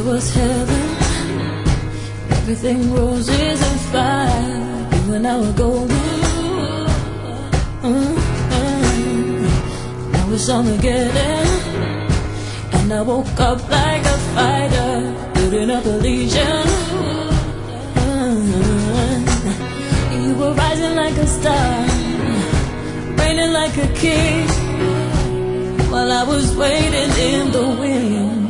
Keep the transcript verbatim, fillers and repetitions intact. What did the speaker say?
it was heaven. Everything roses and fire. You and I were golden. Mm-hmm. Now it's Armageddon, and I woke up like a fighter, building up a legion. Mm-hmm. You were rising like a star, reigning like a king, while I was waiting in the wind.